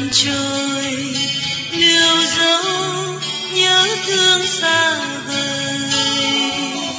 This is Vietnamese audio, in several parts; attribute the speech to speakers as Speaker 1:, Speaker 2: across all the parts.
Speaker 1: trôi liêu dấu nhớ thương xa vời,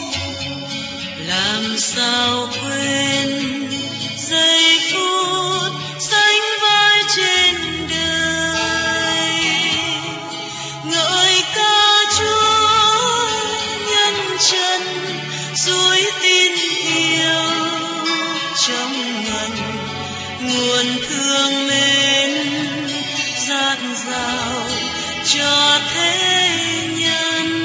Speaker 1: làm sao quên giây phút sánh vai trên đời, ngợi ca Chúa nhân chân suối tin yêu trong ngần nguồn thương mến dạt dào cho thế nhân.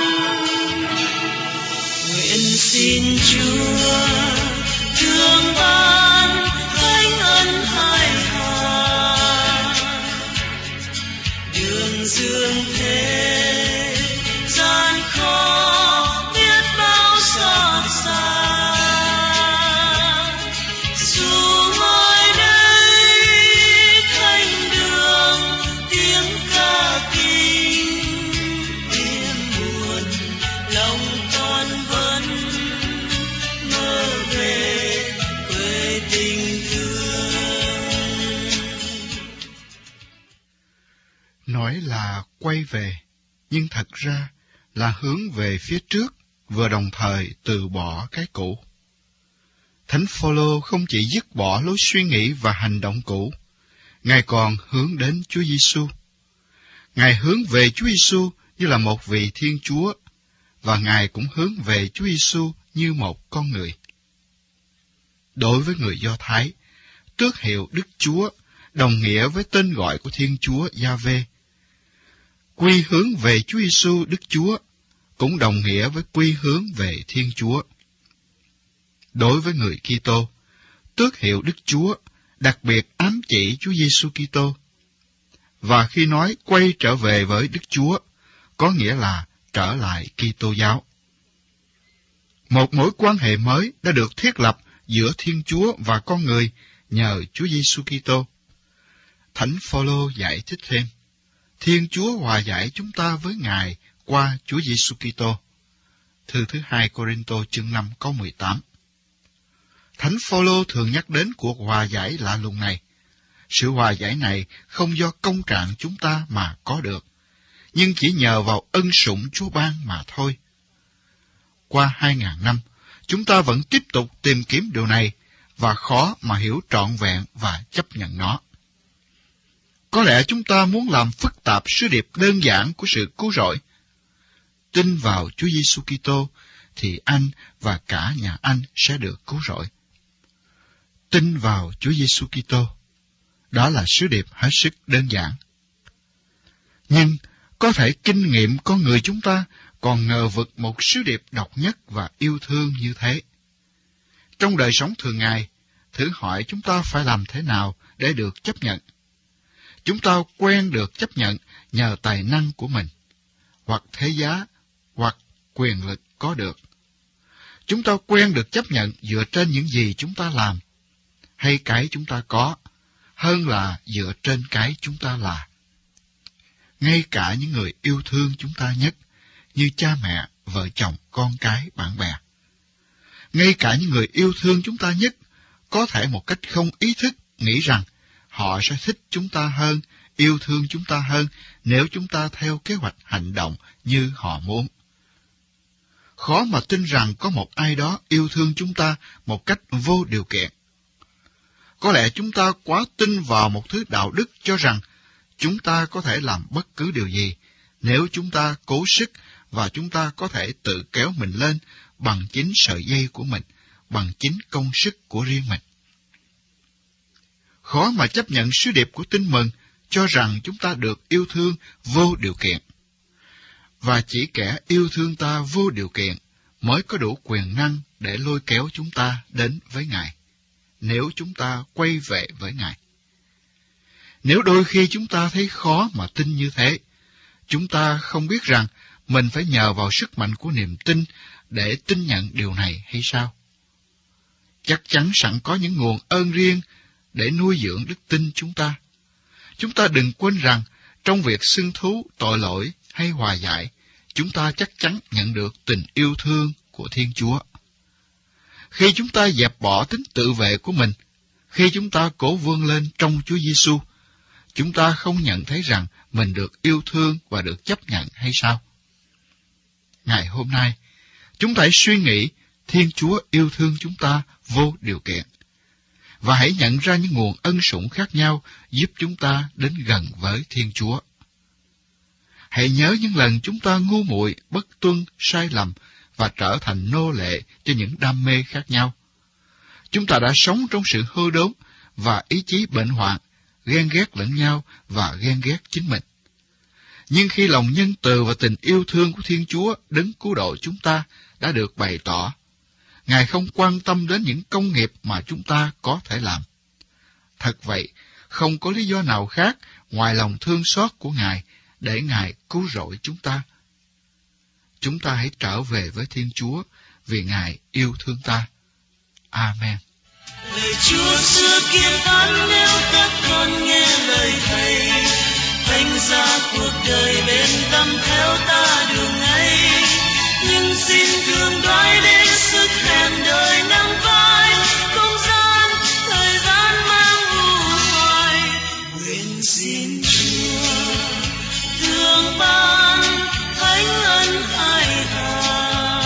Speaker 1: Nguyện xin Chúa thương ban thánh ân hài hòa, đường dương thế gian khó biết bao xót xa. Dù ngoài đây thanh đường tiếng ca kinh tiếng buồn, lòng con vẫn mơ về quê tình thương.
Speaker 2: Nói là quay về, nhưng thật ra là hướng về phía trước, vừa đồng thời từ bỏ cái cũ. Thánh Phaolô không chỉ dứt bỏ lối suy nghĩ và hành động cũ, Ngài còn hướng đến Chúa Giêsu. Ngài hướng về Chúa Giêsu như là một vị Thiên Chúa, và Ngài cũng hướng về Chúa Giêsu như một con người. Đối với người Do Thái, tước hiệu Đức Chúa đồng nghĩa với tên gọi của Thiên Chúa Gia-vê. Quy hướng về Chúa Giêsu Đức Chúa cũng đồng nghĩa với quy hướng về Thiên Chúa. Đối với người Kitô, tước hiệu Đức Chúa đặc biệt ám chỉ Chúa Giêsu Kitô. Và khi nói quay trở về với Đức Chúa, có nghĩa là trở lại Kitô giáo. Một mối quan hệ mới đã được thiết lập giữa Thiên Chúa và con người nhờ Chúa Giêsu Kitô. Thánh Phaolô giải thích thêm: Thiên Chúa hòa giải chúng ta với Ngài qua Chúa Giêsu Kitô. Thư thứ 2 Cô-rinh-tô chương 5 câu 18. Thánh Phaolô thường nhắc đến cuộc hòa giải lạ lùng này. Sự hòa giải này không do công trạng chúng ta mà có được, nhưng chỉ nhờ vào ân sủng Chúa ban mà thôi. Qua 2000 năm, chúng ta vẫn tiếp tục tìm kiếm điều này và khó mà hiểu trọn vẹn và chấp nhận nó. Có lẽ chúng ta muốn làm phức tạp sứ điệp đơn giản của sự cứu rỗi. Tin vào Chúa Giêsu Kitô thì anh và cả nhà anh sẽ được cứu rỗi. Tin vào Chúa Giêsu Kitô, đó là sứ điệp hết sức đơn giản. Nhưng có thể kinh nghiệm con người chúng ta còn ngờ vực một sứ điệp độc nhất và yêu thương như thế. Trong đời sống thường ngày, thử hỏi chúng ta phải làm thế nào để được chấp nhận. Chúng ta quen được chấp nhận nhờ tài năng của mình, hoặc thế giá, hoặc quyền lực có được. Chúng ta quen được chấp nhận dựa trên những gì chúng ta làm, hay cái chúng ta có, hơn là dựa trên cái chúng ta là. Ngay cả những người yêu thương chúng ta nhất, như cha mẹ, vợ chồng, con cái, bạn bè. Ngay cả những người yêu thương chúng ta nhất, có thể một cách không ý thức nghĩ rằng họ sẽ thích chúng ta hơn, yêu thương chúng ta hơn nếu chúng ta theo kế hoạch hành động như họ muốn. Khó mà tin rằng có một ai đó yêu thương chúng ta một cách vô điều kiện. Có lẽ chúng ta quá tin vào một thứ đạo đức cho rằng chúng ta có thể làm bất cứ điều gì nếu chúng ta cố sức và chúng ta có thể tự kéo mình lên bằng chính sợi dây của mình, bằng chính công sức của riêng mình. Khó mà chấp nhận sứ điệp của Tin Mừng cho rằng chúng ta được yêu thương vô điều kiện. Và chỉ kẻ yêu thương ta vô điều kiện mới có đủ quyền năng để lôi kéo chúng ta đến với Ngài, nếu chúng ta quay về với Ngài. Nếu đôi khi chúng ta thấy khó mà tin như thế, chúng ta không biết rằng mình phải nhờ vào sức mạnh của niềm tin để tin nhận điều này hay sao? Chắc chắn sẵn có những nguồn ơn riêng để nuôi dưỡng đức tin chúng ta. Chúng ta đừng quên rằng trong việc xưng thú tội lỗi hay hòa giải, chúng ta chắc chắn nhận được tình yêu thương của Thiên Chúa. Khi chúng ta dẹp bỏ tính tự vệ của mình, khi chúng ta cố vươn lên trong Chúa Giêsu, chúng ta không nhận thấy rằng mình được yêu thương và được chấp nhận hay sao? Ngày hôm nay, chúng ta hãy suy nghĩ Thiên Chúa yêu thương chúng ta vô điều kiện, và hãy nhận ra những nguồn ân sủng khác nhau giúp chúng ta đến gần với Thiên Chúa. Hãy nhớ những lần chúng ta ngu muội, bất tuân, sai lầm và trở thành nô lệ cho những đam mê khác nhau. Chúng ta đã sống trong sự hư đốn và ý chí bệnh hoạn, ghen ghét lẫn nhau và ghen ghét chính mình. Nhưng khi lòng nhân từ và tình yêu thương của Thiên Chúa đấng cứu độ chúng ta đã được bày tỏ, Ngài không quan tâm đến những công nghiệp mà chúng ta có thể làm. Thật vậy, không có lý do nào khác ngoài lòng thương xót của Ngài để Ngài cứu rỗi chúng ta. Chúng ta hãy trở về với Thiên Chúa vì Ngài yêu thương ta. Amen.
Speaker 1: Lời Chúa xưa kia phán, nếu các con nghe lời Thầy, thành ra cuộc đời bên tâm theo ta đường ấy. Nhưng xin thương đoái đến sức hèn đời nắng vai, không gian thời gian mang u hoài. Nguyện xin Chúa thương ban thánh ân hai hà,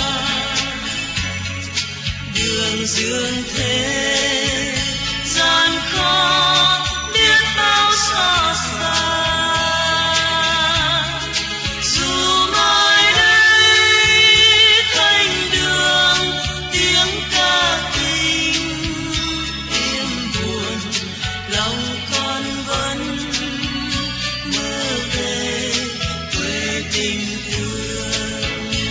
Speaker 1: đường dương thế gian khó biết bao xa xa. Dù mai đây thành đường tiếng ca kinh yên buồn, lòng con vẫn mơ về quê tình thương.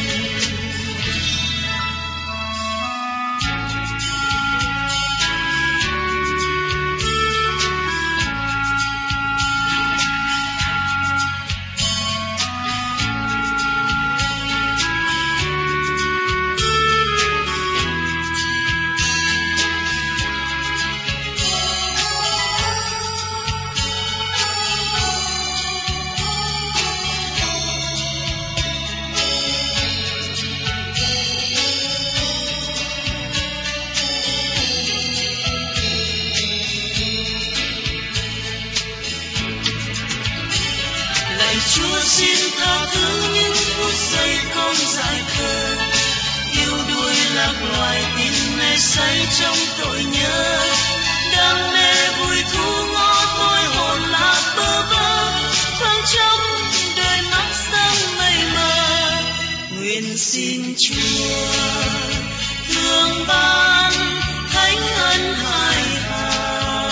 Speaker 1: Chúa xin tha thứ những phút giây con dại khờ, yêu đuổi lạc loài tin mê say trong tội nhớ. Đam mê vui thú ngó tôi hồn lạc bơ vơ, thoáng chốc đời mắt sang mây mờ. Nguyện xin Chúa thương ban thánh ân hai hà,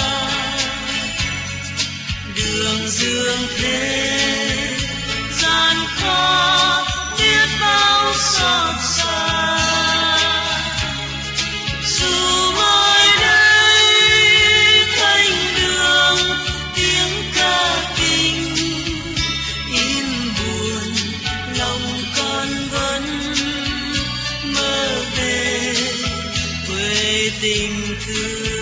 Speaker 1: đường dương thế gian khó biết bao xót xa. Dù mai đây thành đường tiếng ca kinh im buồn, lòng con vẫn mơ về quê tình thương.